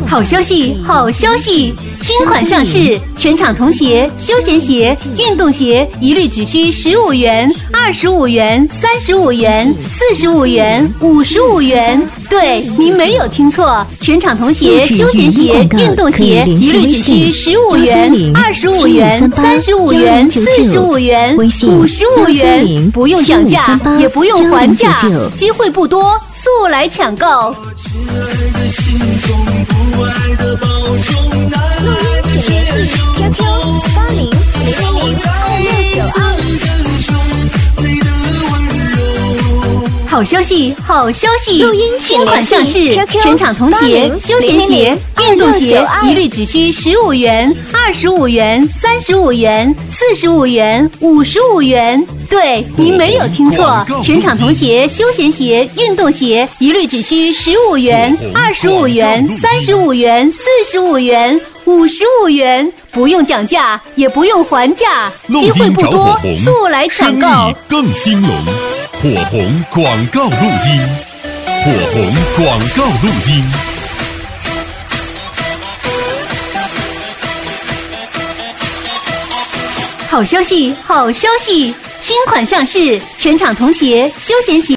好消息，好消息！新款上市，全场童鞋、休闲鞋、运动鞋一律只需15元、25元、35元、45元、55元。对，您没有听错，全场童鞋、休闲鞋、运动鞋一律只需15元、25元、35元、45元、55元，不用讲价，也不用还价，机会不多，速来抢购。 录音请联系 QQ80002692。 好消息，好消息！ 录音新款上市，全场童鞋、休闲鞋、运动鞋一律只需15元、25元、35元、45元、55元。对，您没有听错，全场童鞋、休闲鞋、运动鞋一律只需15元、25元、35元、45元、55元，不用讲价，也不用还价，机会不多，速来抢购。 生意更兴隆，火红广告录音，火红广告录音。 好消息，好消息！新款上市，全场童鞋、休闲鞋。